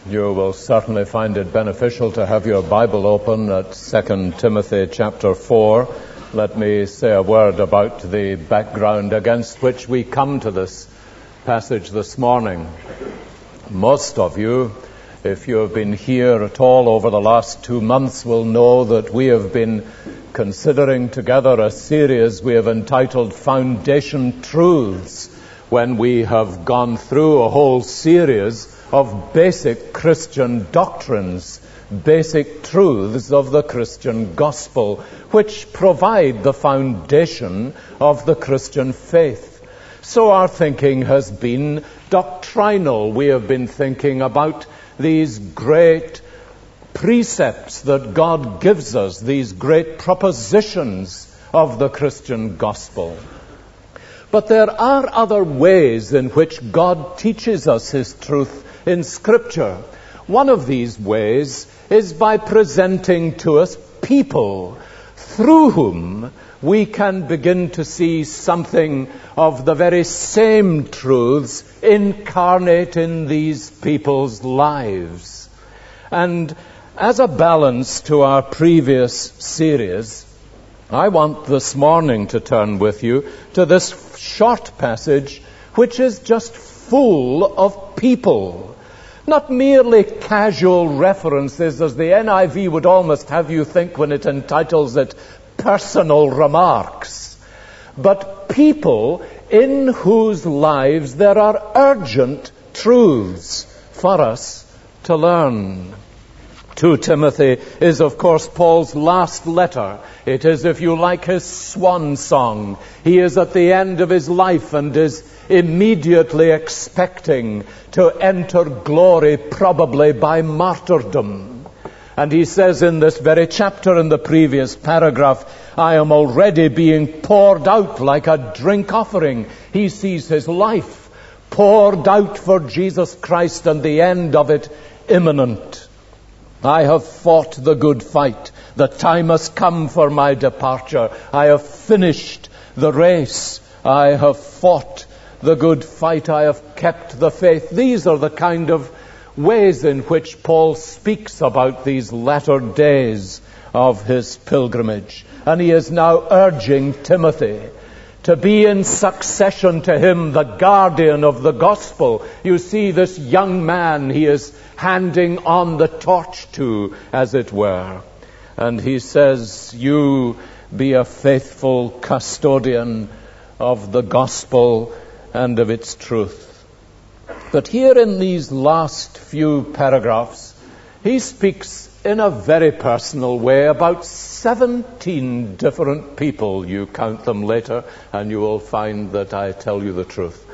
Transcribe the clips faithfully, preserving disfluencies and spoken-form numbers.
You will certainly find it beneficial to have your Bible open at Second Timothy chapter four. Let me say a word about the background against which we come to this passage this morning. Most of you, if you have been here at all over the last two months, will know that we have been considering together a series we have entitled Foundation Truths, when we have gone through a whole series of basic Christian doctrines, basic truths of the Christian gospel, which provide the foundation of the Christian faith. So our thinking has been doctrinal. We have been thinking about these great precepts that God gives us, these great propositions of the Christian gospel. But there are other ways in which God teaches us His truth in Scripture. One of these ways is by presenting to us people through whom we can begin to see something of the very same truths incarnate in these people's lives. And as a balance to our previous series, I want this morning to turn with you to this short passage which is just full of people. Not merely casual references, as the N I V would almost have you think when it entitles it personal remarks, but people in whose lives there are urgent truths for us to learn. To Timothy is, of course, Paul's last letter. It is, if you like, his swan song. He is at the end of his life and is immediately expecting to enter glory, probably by martyrdom. And he says in this very chapter, in the previous paragraph, I am already being poured out like a drink offering. He sees his life poured out for Jesus Christ and the end of it imminent. I have fought the good fight. The time has come for my departure. I have finished the race. I have fought the good fight. I have kept the faith. These are the kind of ways in which Paul speaks about these latter days of his pilgrimage. And he is now urging Timothy to be in succession to him, the guardian of the gospel. You see, this young man he is handing on the torch to, as it were. And he says, you be a faithful custodian of the gospel and of its truth. But here in these last few paragraphs, he speaks in a very personal way about seventeen different people. You count them later and you will find that I tell you the truth.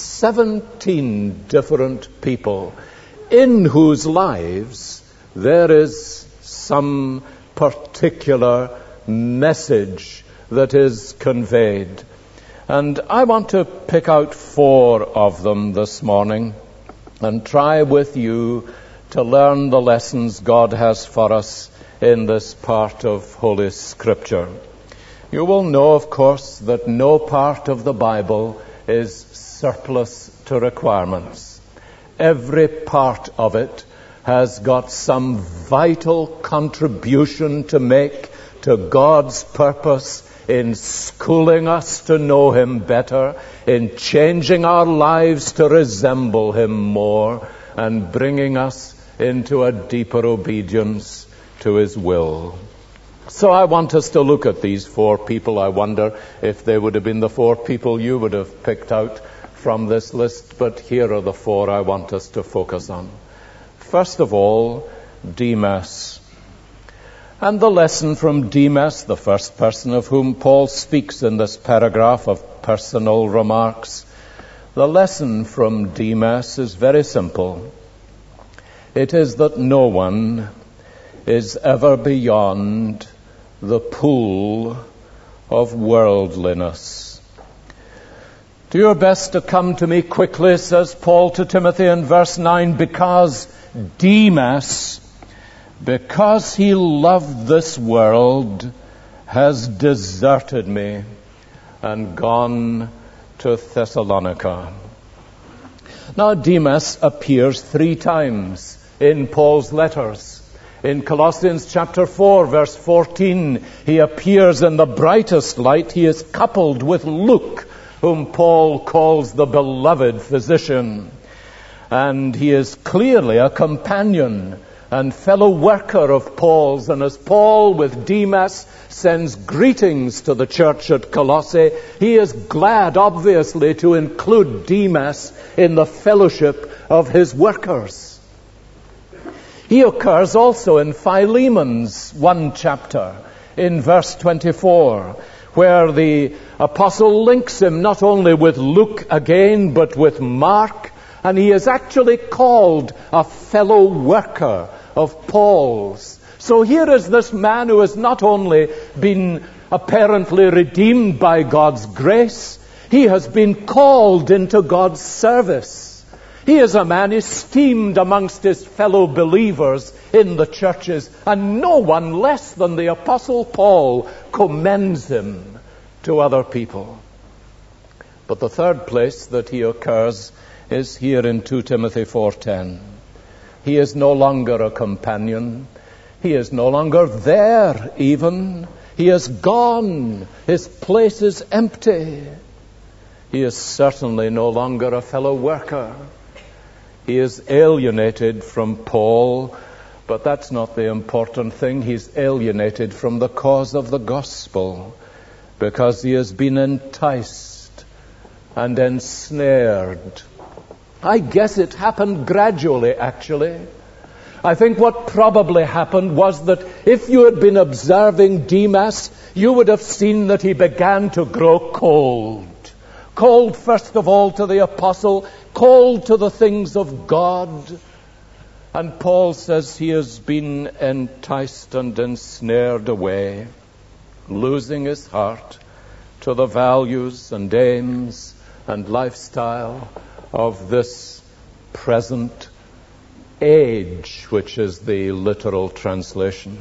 seventeen different people in whose lives there is some particular message that is conveyed. And I want to pick out four of them this morning and try with you to learn the lessons God has for us in this part of Holy Scripture. You will know, of course, that no part of the Bible is surplus to requirements. Every part of it has got some vital contribution to make to God's purpose in schooling us to know Him better, in changing our lives to resemble Him more, and bringing us into a deeper obedience to His will. So I want us to look at these four people. I wonder if they would have been the four people you would have picked out from this list, but here are the four I want us to focus on. First of all, Demas. And the lesson from Demas, the first person of whom Paul speaks in this paragraph of personal remarks, the lesson from Demas is very simple. It is that no one is ever beyond the pool of worldliness. Do your best to come to me quickly, says Paul to Timothy in verse nine, because Demas, because he loved this world, has deserted me and gone to Thessalonica. Now, Demas appears three times in Paul's letters. In Colossians chapter four, verse fourteen, he appears in the brightest light. He is coupled with Luke, whom Paul calls the beloved physician. And he is clearly a companion and fellow worker of Paul's. And as Paul with Demas sends greetings to the church at Colossae, he is glad, obviously, to include Demas in the fellowship of his workers. He occurs also in Philemon's one chapter, in verse twenty-four, where the apostle links him not only with Luke again, but with Mark, and he is actually called a fellow worker of Paul's. So here is this man who has not only been apparently redeemed by God's grace, he has been called into God's service. He is a man esteemed amongst his fellow believers in the churches, and no one less than the Apostle Paul commends him to other people. But the third place that he occurs is here in Second Timothy four ten. He is no longer a companion. He is no longer there even. He is gone. His place is empty. He is certainly no longer a fellow worker. He is alienated from Paul, but that's not the important thing. He's alienated from the cause of the gospel because he has been enticed and ensnared. I guess it happened gradually, actually. I think what probably happened was that if you had been observing Demas, you would have seen that he began to grow cold. Cold, first of all, to the apostle, cold to the things of God. And Paul says he has been enticed and ensnared away, losing his heart to the values and aims and lifestyle of this present age, which is the literal translation.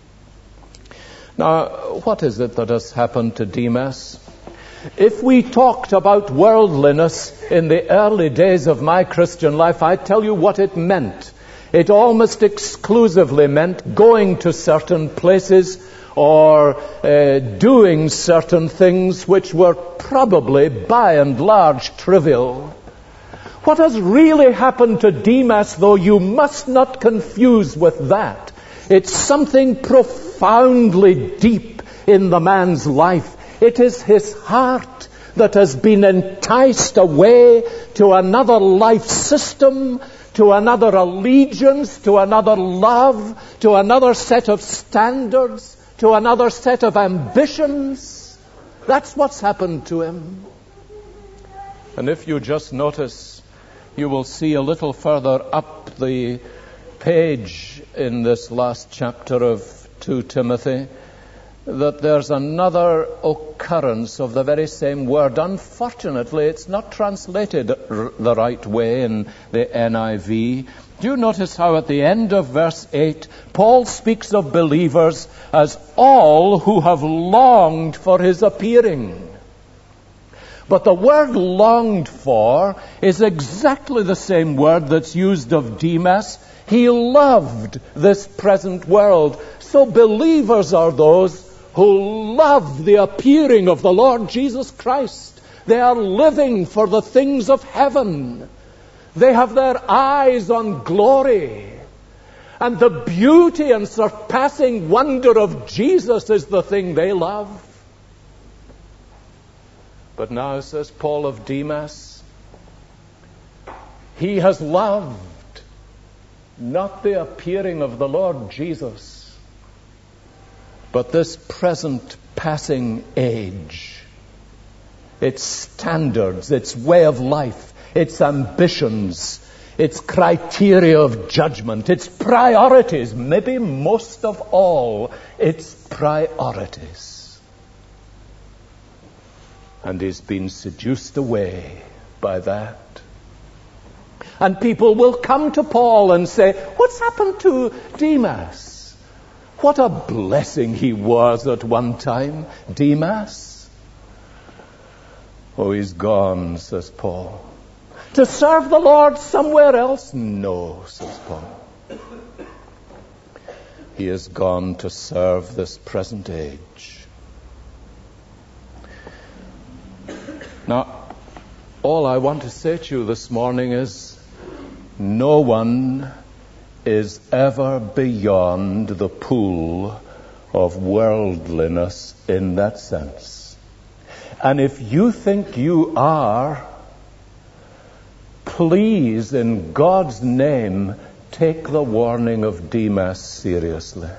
Now, what is it that has happened to Demas? If we talked about worldliness in the early days of my Christian life, I tell you what it meant. It almost exclusively meant going to certain places or uh, doing certain things which were probably, by and large, trivial. What has really happened to Demas, though, you must not confuse with that. It's something profoundly deep in the man's life. It is his heart that has been enticed away to another life system, to another allegiance, to another love, to another set of standards, to another set of ambitions. That's what's happened to him. And if you just notice, you will see a little further up the page in this last chapter of Second Timothy that there's another occurrence of the very same word. Unfortunately, it's not translated r- the right way in the N I V. Do you notice how at the end of verse eight, Paul speaks of believers as all who have longed for his appearing? But the word longed for is exactly the same word that's used of Demas. He loved this present world. So believers are those who love the appearing of the Lord Jesus Christ. They are living for the things of heaven. They have their eyes on glory. And the beauty and surpassing wonder of Jesus is the thing they love. But now, says Paul of Demas, he has loved not the appearing of the Lord Jesus, but this present passing age, its standards, its way of life, its ambitions, its criteria of judgment, its priorities, maybe most of all, its priorities. And he's been seduced away by that. And people will come to Paul and say, what's happened to Demas? What a blessing he was at one time, Demas. Oh, he's gone, says Paul. To serve the Lord somewhere else? No, says Paul. He is gone to serve this present age. Now, all I want to say to you this morning is, no one is ever beyond the pool of worldliness in that sense. And if you think you are, please, in God's name, take the warning of Demas seriously.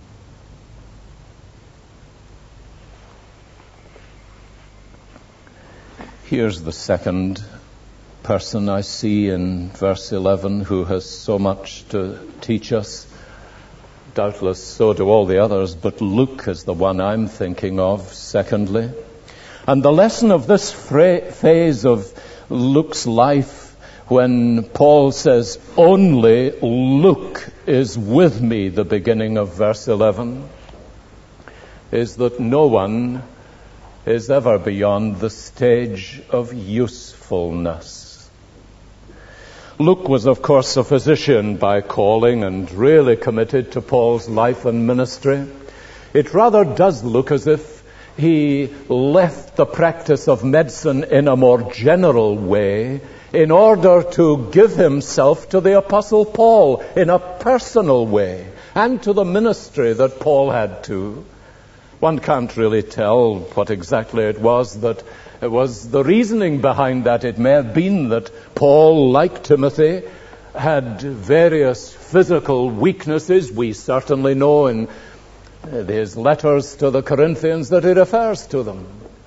Here's the second person I see in verse eleven who has so much to teach us. Doubtless so do all the others, but Luke is the one I'm thinking of, secondly. And the lesson of this fra- phase of Luke's life, when Paul says, only Luke is with me, the beginning of verse eleven, is that no one is ever beyond the stage of usefulness. Luke was, of course, a physician by calling and really committed to Paul's life and ministry. It rather does look as if he left the practice of medicine in a more general way in order to give himself to the Apostle Paul in a personal way and to the ministry that Paul had to. One can't really tell what exactly it was that it was the reasoning behind that. It may have been that Paul, like Timothy, had various physical weaknesses. We certainly know in his letters to the Corinthians that he refers to them.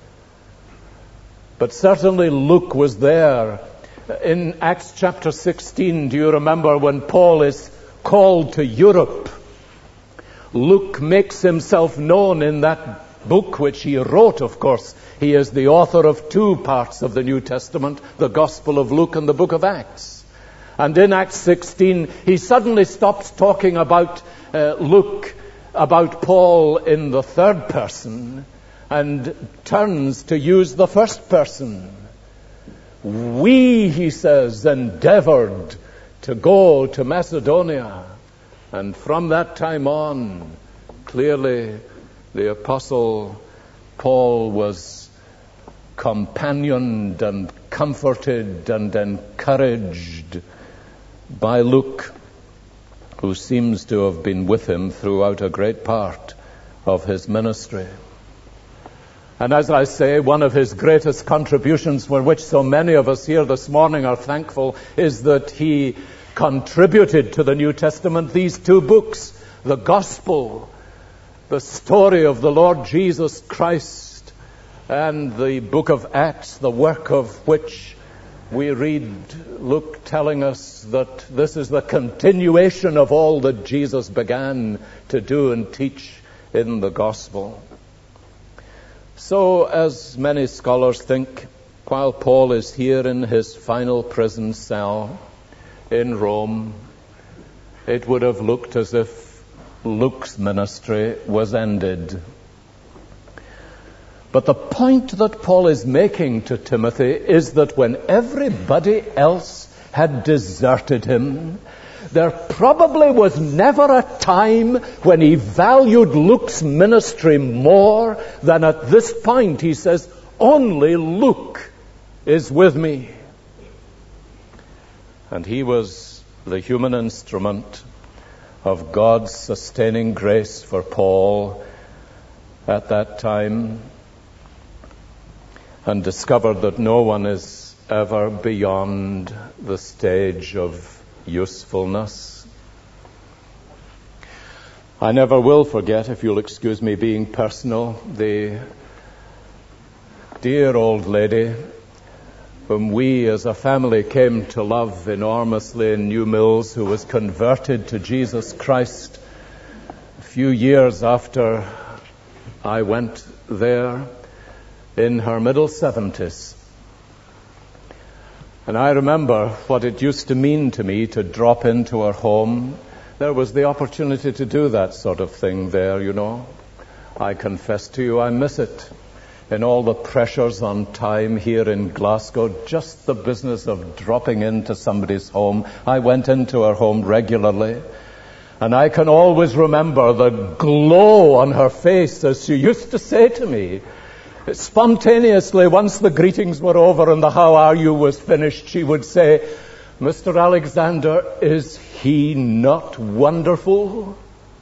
But certainly Luke was there. In Acts chapter sixteen, do you remember when Paul is called to Europe? Luke makes himself known in that book which he wrote, of course. He is the author of two parts of the New Testament, the Gospel of Luke and the book of Acts. And in Acts sixteen, he suddenly stops talking about uh, Luke, about Paul in the third person, and turns to use the first person. We, he says, endeavored to go to Macedonia. And from that time on, clearly the Apostle Paul was companioned and comforted and encouraged by Luke, who seems to have been with him throughout a great part of his ministry. And as I say, one of his greatest contributions, for which so many of us here this morning are thankful, is that he contributed to the New Testament these two books, the Gospel, the story of the Lord Jesus Christ, and the book of Acts, the work of which we read Luke telling us that this is the continuation of all that Jesus began to do and teach in the Gospel. So, as many scholars think, while Paul is here in his final prison cell in Rome, it would have looked as if Luke's ministry was ended. But the point that Paul is making to Timothy is that when everybody else had deserted him, there probably was never a time when he valued Luke's ministry more than at this point. He says, only Luke is with me. And he was the human instrument of God's sustaining grace for Paul at that time, and discovered that no one is ever beyond the stage of usefulness. I never will forget, if you'll excuse me being personal, the dear old lady whom we as a family came to love enormously in New Mills, who was converted to Jesus Christ a few years after I went there, in her middle seventies. And I remember what it used to mean to me to drop into her home. There was the opportunity to do that sort of thing there, you know. I confess to you, I miss it. In all the pressures on time here in Glasgow, just the business of dropping into somebody's home. I went into her home regularly, And I can always remember the glow on her face as she used to say to me, spontaneously, once the greetings were over and the how are you was finished, she would say, Mister Alexander, is he not wonderful?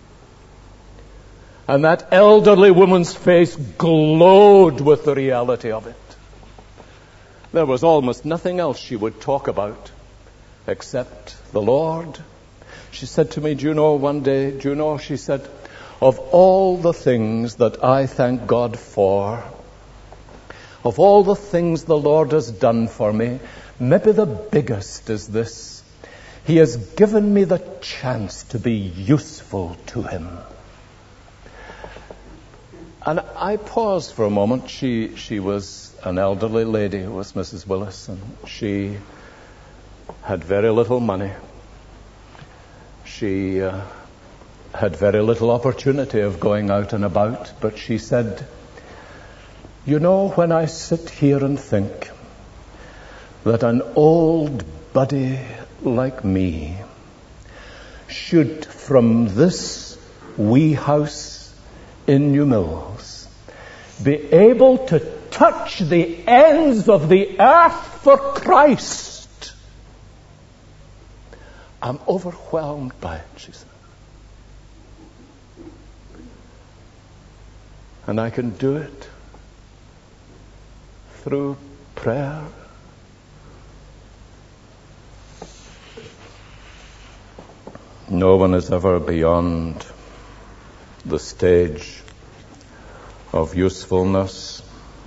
And that elderly woman's face glowed with the reality of it. There was almost nothing else she would talk about except the Lord. She said to me, do you know, one day, do you know, she said, of all the things that I thank God for, of all the things the Lord has done for me, maybe the biggest is this. He has given me the chance to be useful to Him. And I paused for a moment. She she was an elderly lady, was Missus Willis, and she had very little money. She uh, had very little opportunity of going out and about, but she said, you know, when I sit here and think that an old buddy like me should, from this wee house in New Mills, be able to touch the ends of the earth for Christ, I'm overwhelmed by it, she said. And I can do it through prayer. No one is ever beyond the stage of usefulness.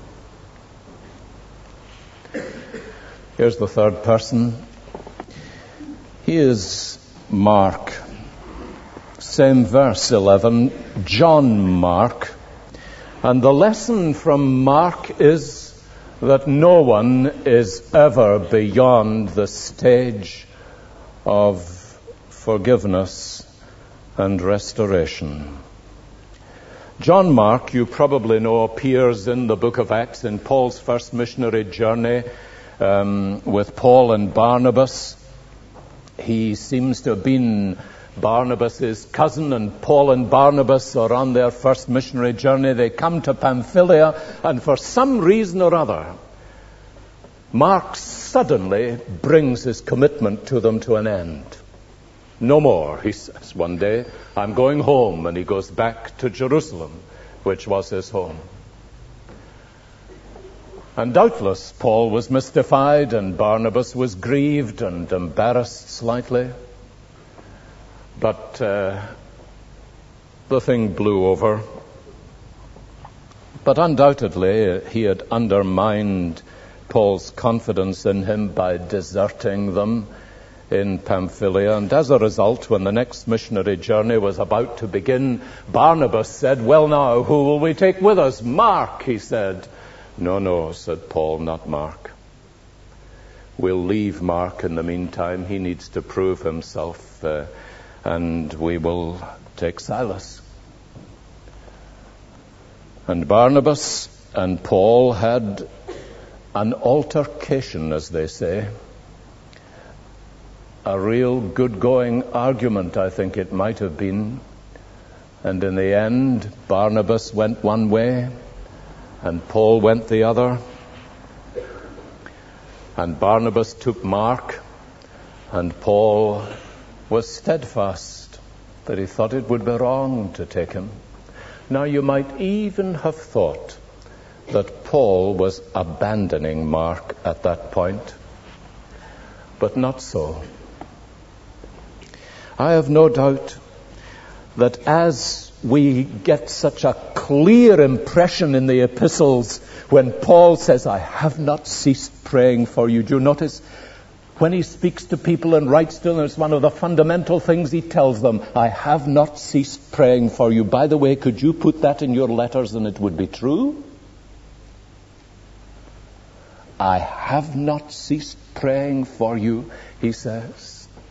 Here's the third person. He is Mark. Same verse, eleven, John Mark. And the lesson from Mark is that no one is ever beyond the stage of forgiveness and restoration. John Mark, you probably know, appears in the book of Acts in Paul's first missionary journey um, with Paul and Barnabas. He seems to have been Barnabas' cousin, and Paul and Barnabas are on their first missionary journey. They come to Pamphylia, and for some reason or other, Mark suddenly brings his commitment to them to an end. No more, he says one day, I'm going home, and he goes back to Jerusalem, which was his home. And doubtless Paul was mystified, and Barnabas was grieved and embarrassed slightly. But uh, the thing blew over. But undoubtedly he had undermined Paul's confidence in him by deserting them in Pamphylia. And as a result, when the next missionary journey was about to begin, Barnabas said, well now, who will we take with us? Mark, he said. No, no, said Paul, not Mark. We'll leave Mark in the meantime. He needs to prove himself, uh, and we will take Silas. And Barnabas and Paul had an altercation, as they say. A real good-going argument, I think it might have been. And in the end, Barnabas went one way, and Paul went the other. And Barnabas took Mark, and Paul was steadfast that he thought it would be wrong to take him. Now, you might even have thought that Paul was abandoning Mark at that point, but not so. I have no doubt that as we get such a clear impression in the epistles when Paul says, I have not ceased praying for you. Do you notice when he speaks to people and writes to them, it's one of the fundamental things he tells them, I have not ceased praying for you. By the way, could you put that in your letters and it would be true? I have not ceased praying for you, he says.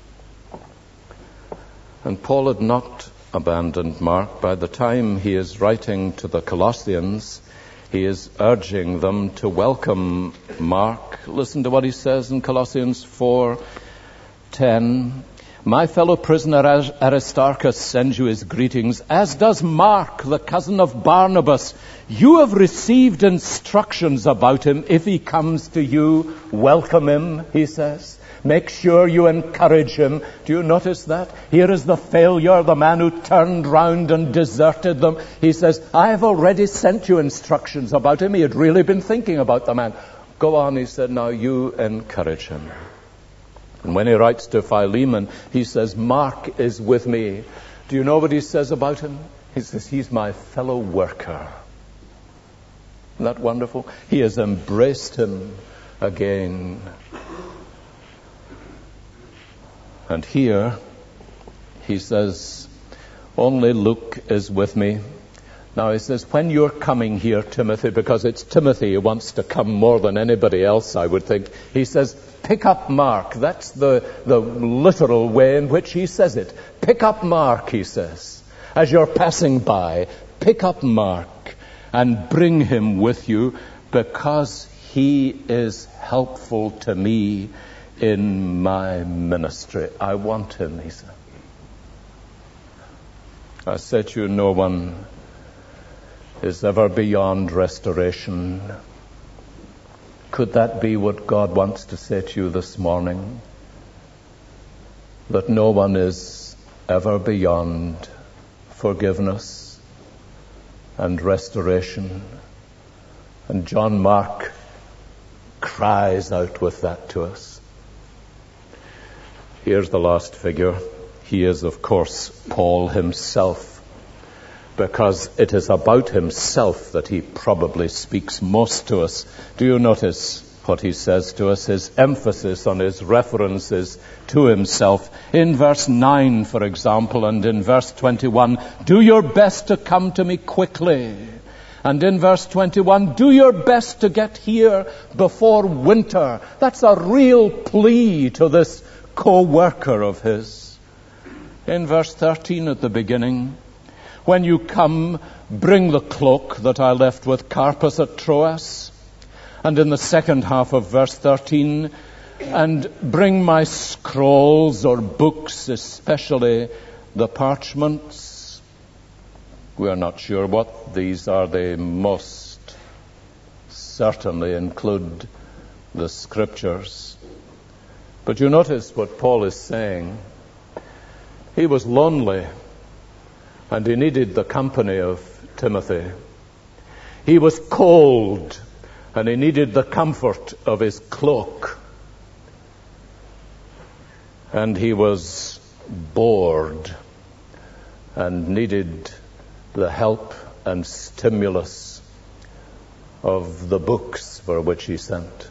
And Paul had not abandoned Mark. By the time he is writing to the Colossians, he is urging them to welcome Mark. Listen to what he says in Colossians four ten. My fellow prisoner Aristarchus sends you his greetings, as does Mark, the cousin of Barnabas. You have received instructions about him. If he comes to you, welcome him, he says. Make sure you encourage him. Do you notice that? Here is the failure, the man who turned round and deserted them. He says, I have already sent you instructions about him. He had really been thinking about the man. Go on, he said, now you encourage him. And when he writes to Philemon, he says, Mark is with me. Do you know what he says about him? He says, he's my fellow worker. Isn't that wonderful? He has embraced him again. And here, he says, only Luke is with me. Now he says, when you're coming here, Timothy, because it's Timothy who wants to come more than anybody else, I would think, he says, pick up Mark. That's the, the literal way in which he says it. Pick up Mark, he says. As you're passing by, pick up Mark and bring him with you, because he is helpful to me in my ministry. I want him, he said. I said to you, no one is ever beyond restoration. Could that be what God wants to say to you this morning? That no one is ever beyond forgiveness and restoration. And John Mark cries out with that to us. Here's the last figure. He is, of course, Paul himself, because it is about himself that he probably speaks most to us. Do you notice what he says to us? His emphasis on his references to himself. In verse nine, for example, and in verse twenty-one, do your best to come to me quickly. And in verse twenty-one, do your best to get here before winter. That's a real plea to this co-worker of his. In verse thirteen at the beginning, when you come, bring the cloak that I left with Carpus at Troas. And in the second half of verse thirteen, and bring my scrolls or books, especially the parchments. We are not sure what these are. They most certainly include the scriptures. But you notice what Paul is saying. He was lonely, and he needed the company of Timothy. He was cold, and he needed the comfort of his cloak. And he was bored and needed the help and stimulus of the books for which he sent.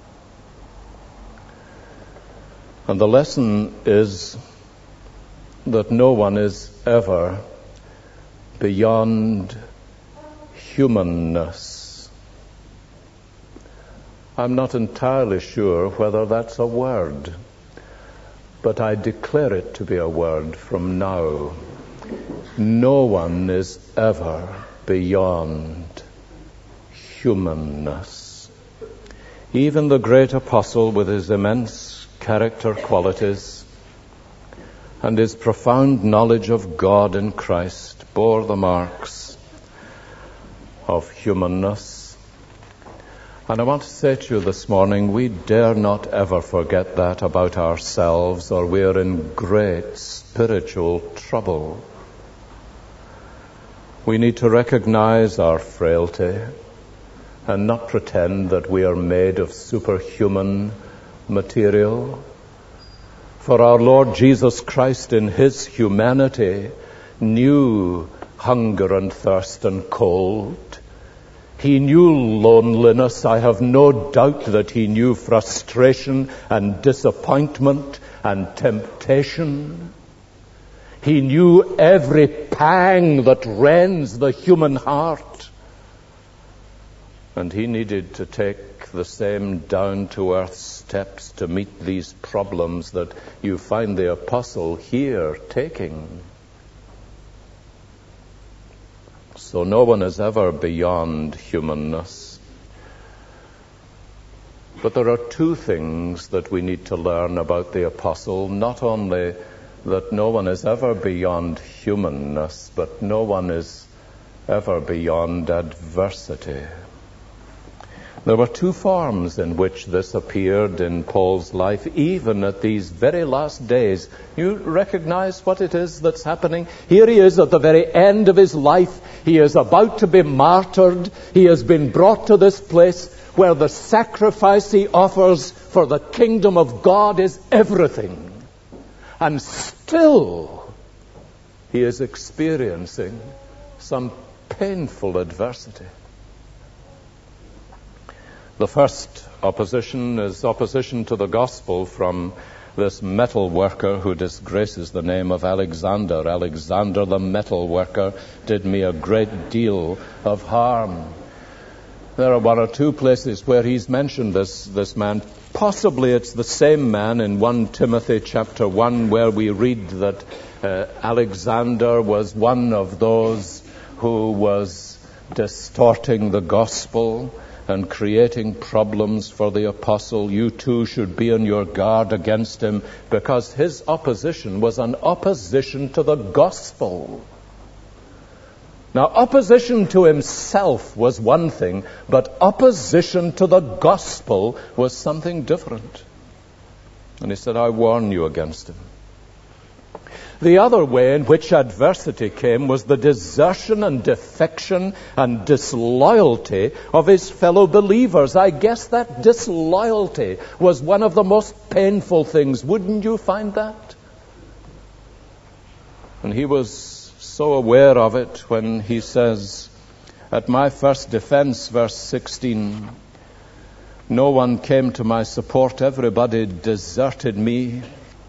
And the lesson is that no one is ever beyond humanness. I'm not entirely sure whether that's a word, but I declare it to be a word from now. No one is ever beyond humanness. Even the great apostle, with his immense character qualities and his profound knowledge of God in Christ, bore the marks of humanness. And I want to say to you this morning, we dare not ever forget that about ourselves, or we are in great spiritual trouble. We need to recognize our frailty and not pretend that we are made of superhuman material. For our Lord Jesus Christ in his humanity knew hunger and thirst and cold. He knew loneliness. I have no doubt that he knew frustration and disappointment and temptation. He knew every pang that rends the human heart. And he needed to take the same down-to-earth steps to meet these problems that you find the apostle here taking. So no one is ever beyond humanness. But there are two things that we need to learn about the apostle, not only that no one is ever beyond humanness, but no one is ever beyond adversity. There were two forms in which this appeared in Paul's life, even at these very last days. You recognize what it is that's happening? Here he is at the very end of his life. He is about to be martyred. He has been brought to this place where the sacrifice he offers for the kingdom of God is everything. And still, he is experiencing some painful adversity. The first opposition is opposition to the gospel from this metal worker who disgraces the name of Alexander. Alexander the metal worker did me a great deal of harm. There are one or two places where he's mentioned this, this man. Possibly it's the same man in First Timothy chapter one, where we read that uh, Alexander was one of those who was distorting the gospel and creating problems for the apostle. You too should be on your guard against him, because his opposition was an opposition to the gospel. Now, opposition to himself was one thing, but opposition to the gospel was something different. And he said, I warn you against him. The other way in which adversity came was the desertion and defection and disloyalty of his fellow believers. I guess that disloyalty was one of the most painful things. Wouldn't you find that? And he was so aware of it when he says, at my first defense, verse sixteen, no one came to my support, everybody deserted me.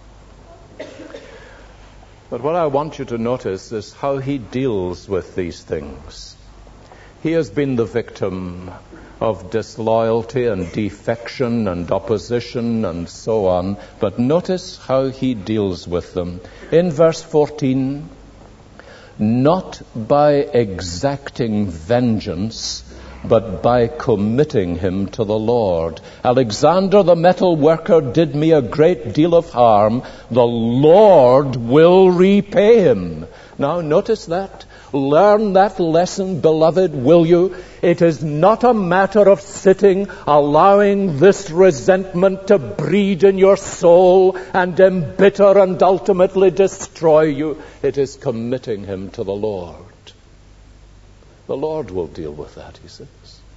But what I want you to notice is how he deals with these things. He has been the victim of disloyalty and defection and opposition and so on. But notice how he deals with them. In verse fourteen, not by exacting vengeance, but by committing him to the Lord. Alexander the metal worker did me a great deal of harm. The Lord will repay him. Now notice that. Learn that lesson, beloved, will you? It is not a matter of sitting, allowing this resentment to breed in your soul and embitter and ultimately destroy you. It is committing him to the Lord. The Lord will deal with that, he says.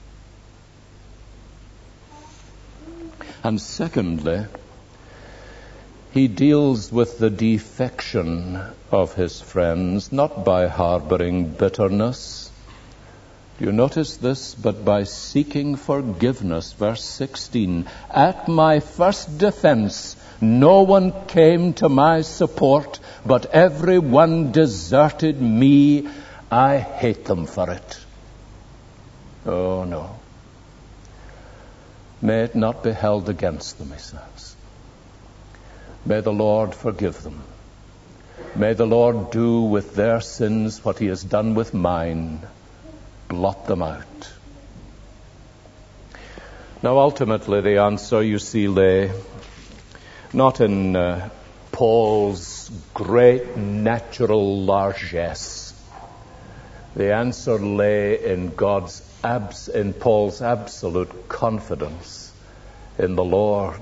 And secondly, he deals with the defection of his friends, not by harboring bitterness. Do you notice this? But by seeking forgiveness. Verse sixteen, at my first defense, no one came to my support, but everyone deserted me. I hate them for it. Oh, no. May it not be held against them, he says. May the Lord forgive them. May the Lord do with their sins what he has done with mine. Blot them out. Now, ultimately, the answer, you see, lay not in uh, Paul's great natural largesse. The answer lay in God's abs- in Paul's absolute confidence in the Lord.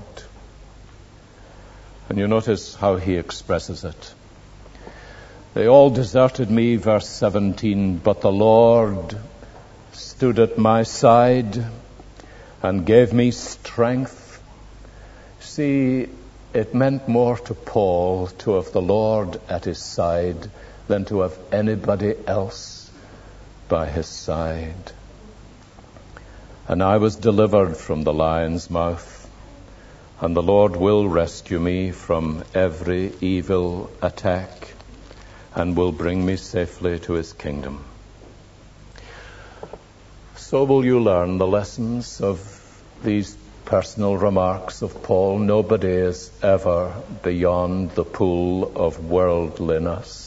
And you notice how he expresses it. They all deserted me, verse seventeen, but the Lord stood at my side and gave me strength. See, it meant more to Paul to have the Lord at his side than to have anybody else by his side. And I was delivered from the lion's mouth, and the Lord will rescue me from every evil attack and will bring me safely to his kingdom. So will you learn the lessons of these personal remarks of Paul. Nobody is ever beyond the pool of worldliness.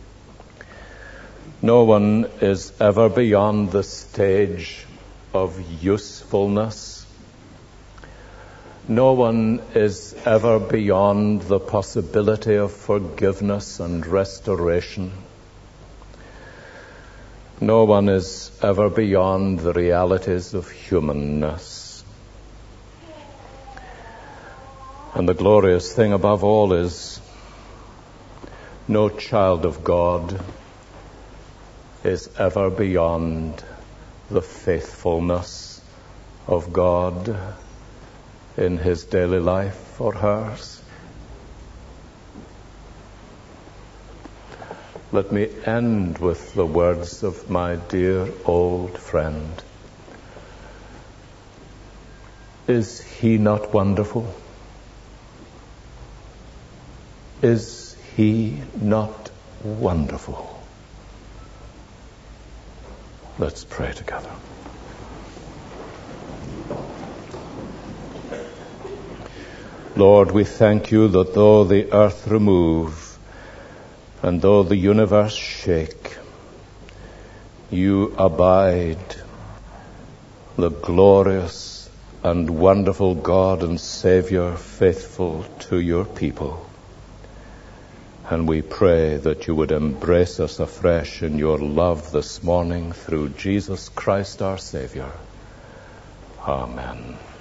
No one is ever beyond the stage of usefulness. No one is ever beyond the possibility of forgiveness and restoration. No one is ever beyond the realities of humanness. And the glorious thing above all is no child of God is ever beyond the faithfulness of God in his daily life or hers. Let me end with the words of my dear old friend. Is he not wonderful? Is he not wonderful? Let's pray together. Lord, we thank you that though the earth remove and though the universe shake, you abide, the glorious and wonderful God and Savior, faithful to your people. And we pray that you would embrace us afresh in your love this morning through Jesus Christ our Savior. Amen.